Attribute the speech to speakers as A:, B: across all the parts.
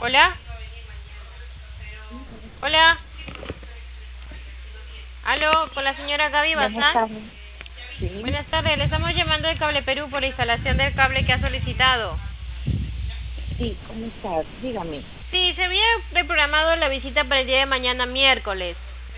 A: Hola, hola, aló, con la señora Gaby
B: Buenas
A: Bazán.
B: tardes. Sí,
A: Buenas tardes, le estamos llamando de Cable Perú por la instalación del cable que ha solicitado.
B: sí, ¿cómo estás? Dígame.
A: Sí, se había reprogramado la visita para el día de mañana miércoles,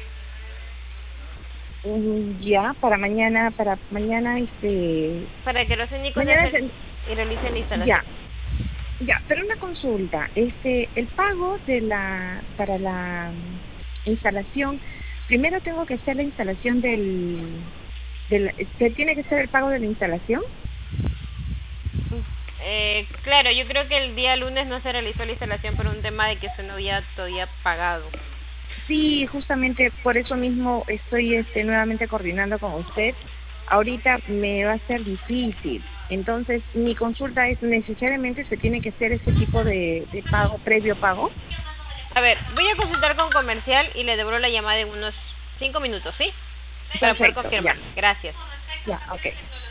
B: Ya, para mañana,
A: para que los técnicos
B: mañana,
A: y realicen la instalación.
B: ya, ya, pero una consulta, el pago para la instalación, primero tengo que hacer la instalación ¿se tiene que hacer el pago de la instalación?
A: Claro, yo creo que el día lunes no se realizó la instalación por un tema de que eso no había todavía pagado.
B: Sí, justamente por eso mismo estoy nuevamente coordinando con usted. Ahorita me va a ser difícil. Entonces, mi consulta es, ¿necesariamente se tiene que hacer ese tipo de pago, previo pago?
A: A ver, voy a consultar con comercial y le devuelvo la llamada en unos 5 minutos, ¿sí? Para poder
B: Perfecto,
A: confirmar.
B: ya,
A: Gracias.
B: ya, ok.